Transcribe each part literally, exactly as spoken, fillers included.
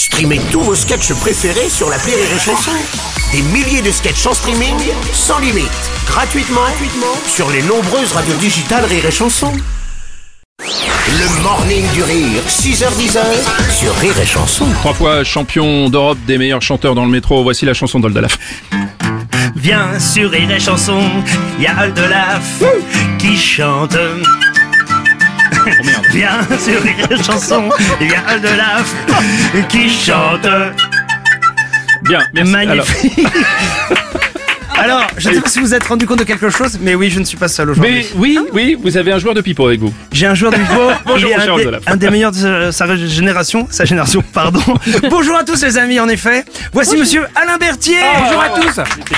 Streamez tous vos sketchs préférés sur l'appli Rire et Chanson. Des milliers de sketchs en streaming, sans limite, gratuitement, gratuitement sur les nombreuses radios digitales Rire et Chanson. Le Morning du Rire, six heures dix sur Rire et Chanson. Trois fois champion d'Europe des meilleurs chanteurs dans le métro, voici la chanson d'Oldalaf. Viens sur Rire et Chanson, il y a Oldalaf qui chante. Oh merde. Viens sur Rire et Chanson, il y a Oldalaf qui chante. Bien, merci. Magnifique. Alors, Alors je ne sais pas si vous vous êtes rendu compte de quelque chose, mais oui, je ne suis pas seul aujourd'hui. Mais oui, oui, vous avez un joueur de pipeau avec vous. J'ai un joueur de pipeau, Bonjour, il est mon cher un, des, Oldalaf. un des meilleurs de sa génération, sa génération, pardon. Bonjour à tous les amis, en effet. Voici Bonjour. Monsieur Alain Berthier. Oh, Bonjour à oh, tous.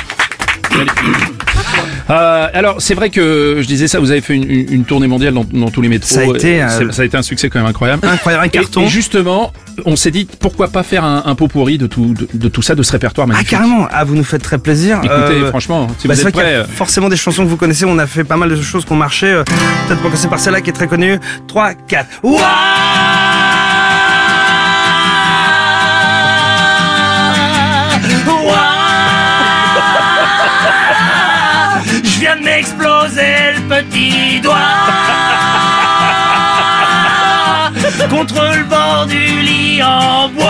Euh, alors c'est vrai que je disais ça, vous avez fait une, une, une tournée mondiale dans, dans tous les métros. Ça a été, euh... ça a été un succès quand même incroyable. Incroyable, un carton. Et, et justement, on s'est dit pourquoi pas faire un, un pot pourri de tout, de, de tout ça, de ce répertoire magnifique. Ah carrément, ah vous nous faites très plaisir. Écoutez, euh, franchement, si bah, vous c'est êtes vrai prêts. qu'il y a forcément des chansons que vous connaissez. On a fait pas mal de choses qui ont marché. Euh, Peut-être pour commencer par celle-là qui est très connue. trois, quatre. Ouah! Je viens de m'exploser le petit doigt contre le bord du lit en bois.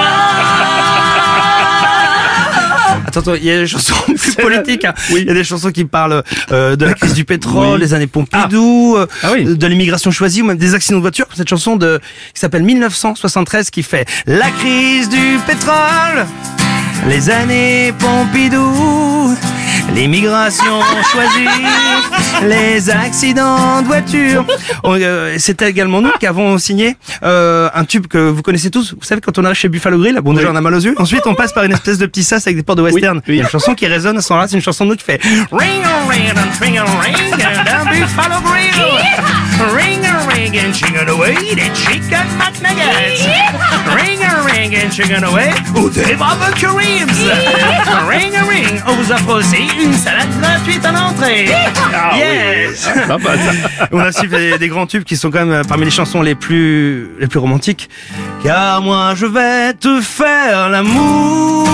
Attends, attends, il y a des chansons plus politiques. Hein. Oui. Il y a des chansons qui parlent euh, de la crise du pétrole, oui. des années Pompidou, ah. Ah oui. de l'immigration choisie ou même des accidents de voiture. Cette chanson de qui s'appelle mille neuf cent soixante-treize qui fait la crise du pétrole, les années Pompidou, l'immigration choisie, les accidents de voiture. Euh, C'était également nous qui avons signé euh, un tube que vous connaissez tous. Vous savez, quand on arrive chez Buffalo Grill, bon déjà oui. on a mal aux yeux. Ensuite on passe par une espèce de petit sas avec des portes de western. Oui, oui. Il y a une chanson qui résonne à ce moment-là, c'est une chanson de nous qui fait Ring a ring and ring a ring and Buffalo Grill. Ring a ring and chicken away the chicken McNuggets. Ring a ring and chicken away ou des barbecue ribs. Ring a ring, on vous offre aussi une salade gratuite en entrée. Ah, yes. Oui. Ah, bah, ça... On a suivi des, des grands tubes qui sont quand même parmi les chansons les plus les plus romantiques. Car moi je vais te faire l'amour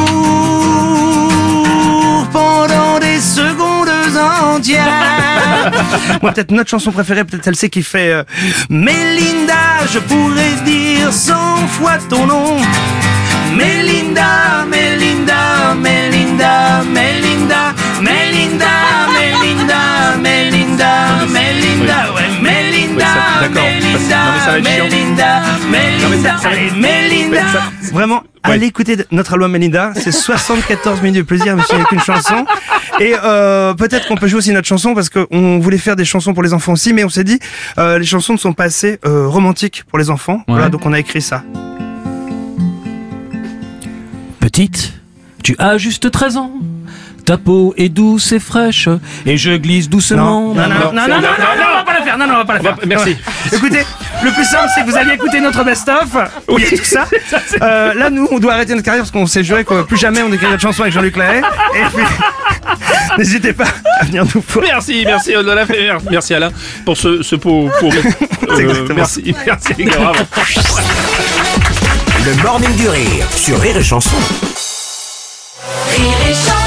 pendant des secondes entières. Moi peut-être notre chanson préférée, peut-être celle-ci qui fait euh, Mélinda, je pourrais dire cent fois ton nom. Mélinda, Mélinda, Mélinda, Mélinda, Mélinda, Mélinda, Mélinda, Mélinda, ouais, Mélinda, Mélinda, Mélinda, Mélinda, allez, Mélinda. Vraiment, ouais. Allez écouter notre album Mélinda, c'est soixante-quatorze minutes de plaisir, monsieur, avec une chanson. Et euh, peut-être qu'on peut jouer aussi notre chanson parce qu'on voulait faire des chansons pour les enfants aussi, mais on s'est dit euh, les chansons ne sont pas assez euh, romantiques pour les enfants. Ouais. Voilà, donc on a écrit ça. Petite, tu as juste treize ans. Ta peau est douce et fraîche et je glisse doucement. Non, non, non, non, non, non, non, non, non, on va pas la faire. Non, non, on va pas la faire. Merci. Écoutez, le plus simple, c'est que vous alliez écouter notre best-of où il y a tout ça. Euh, là, nous, on doit arrêter notre carrière parce qu'on s'est juré que plus jamais on écrirait de chansons avec Jean-Luc Lahaye. Et puis, n'hésitez pas à venir nous voir. Merci, merci Oldalaf, merci Alain pour ce, ce pot pourri. Euh, merci, merci. Bravo. Le Morning du Rire sur Rire et Chanson. Rire et Chanson.